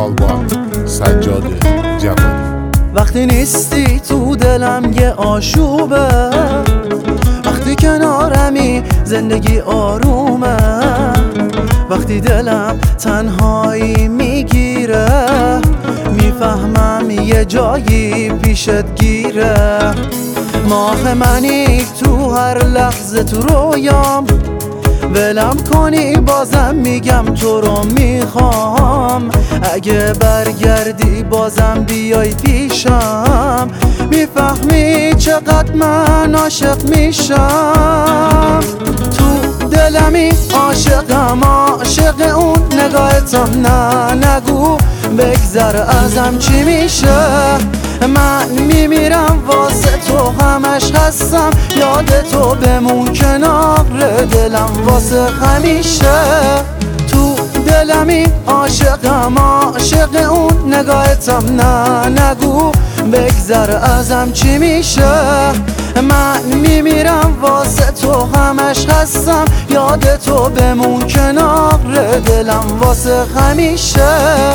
کالبان سجاد جوادی. وقتی نیستی تو دلم یه آشوبه، وقتی کنارمی زندگی آرومه، وقتی دلم تنهایی میگیره میفهمم یه جایی پیشت گیره. ماه منی تو هر لحظه تو رویام، ولم کنی بازم میگم تو رو میخوام. اگه برگردی بازم بیای پیشم میفهمی چقدر من عاشق میشم. تو دلمی عاشقم، عاشق اون نگاهتم، نه نگو بگذر ازم چی میشه. من میمیرم واسه تو، همش هستم یاد تو، بمون کنار دلم واسه همیشه. تو دلمی عاشقم، عاشق اون نگاهتم، نه نگو بگذر ازم چی میشه. من میمیرم واسه تو، همش هستم یاد تو، بمون کنار دلم واسه همیشه.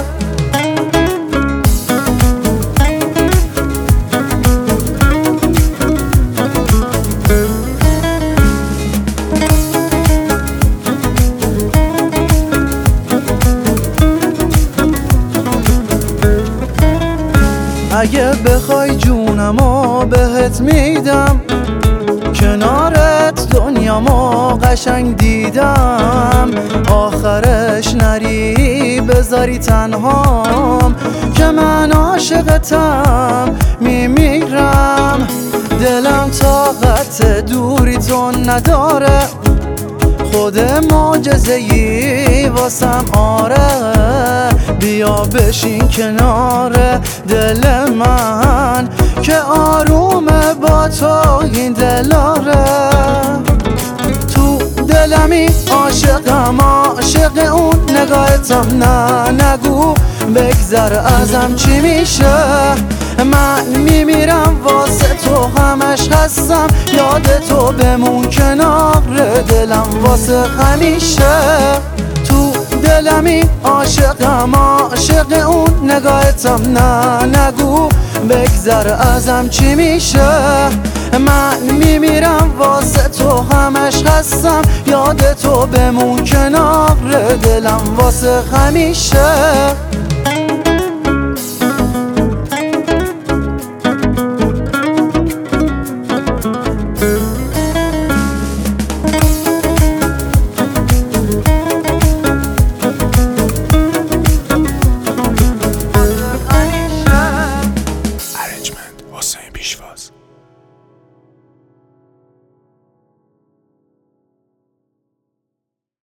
اگه بخوای جونمو بهت میدم، کنارت دنیامو قشنگ دیدم. آخرش نری بذاری تنهام، که من عاشقتم میمیرم. دلم طاقت دوری تو نداره، خود معجزه‌ای واسم آره. بیا بشین کنار دل من که آرومه با تو این دلاره. تو دلمی عاشقم، عاشق اون نگاهتم، نه نگو بگذر ازم چی میشه. من میمیرم واسه تو، همش هستم یاد تو، بمون کنار دلم واسه همیشه. تو دلمی عاشقم، عاشق اون نگاهتم، نه نگو بگذر ازم چی میشه. من میمیرم واسه تو، همش هستم یاد تو، بمون کنار دلم واسه همیشه.